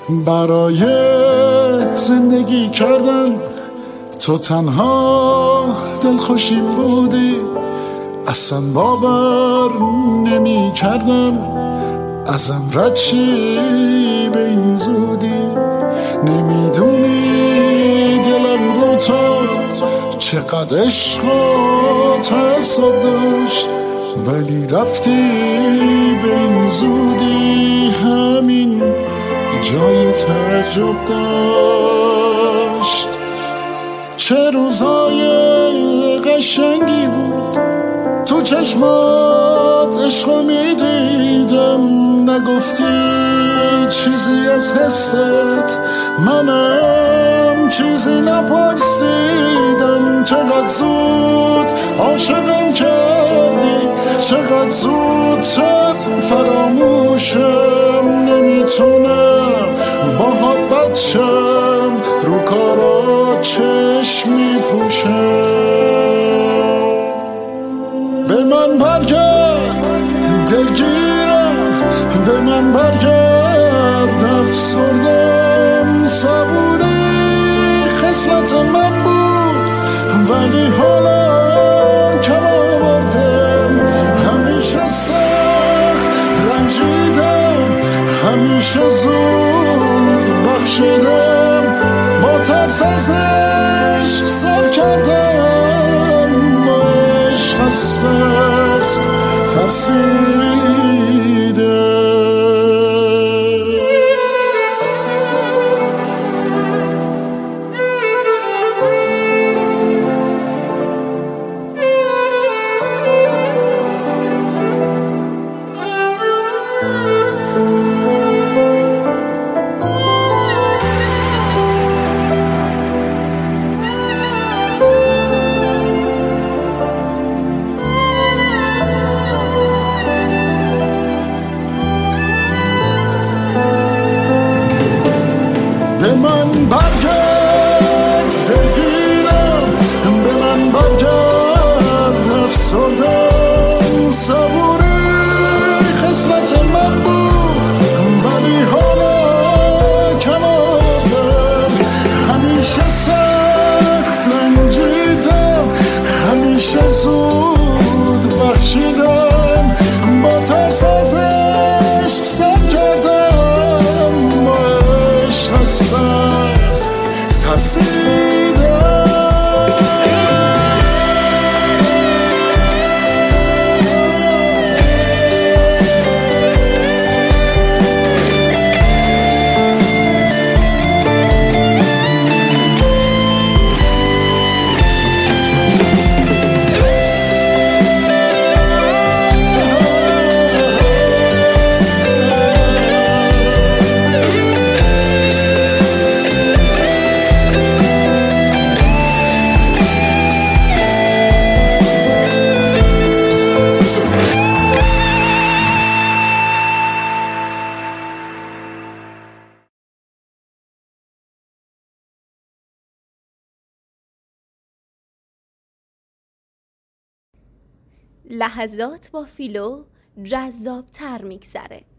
برای زندگی کردن تو تنها دلخوشی بودی، اصلا باور نمی کردم ازم رد شی به این زودی. نمیدونی دلم رو تو چقدر عشق و تعصب داشت، ولی رفتی به این زودی. همین جای تعجب داشت. چه روزای قشنگی بود تو چشمات عشقو میدیدم، نگفتی چیزی از حست، منم چیزی نپرسیدم. چقدر زود عاشقم کردی، چقدر زود فراموشم. نمیتونم باهات بچم، رو کارا چشم میپوشم. به من برگرد دلگیرم، به من برگرد افسردم. صبوری خصلت من بود ولی حالا کم آوردم. همیشه سخت رنجیدم، همیشه زود بخشیدم. با ترس از عشق سر کردم، با عشق از ترس ترسیدم. به من برگرد دلگیرم، به من برگرد افسردم. صبوری خصلت من بود ولی حالا کم آوردم. همیشه سخت رنجیدم، همیشه زود بخشیدم. با ترس از عشق سر کردم، با عشق از ترس ترسیدم. لحظات با فیلو جذاب تر میگذره.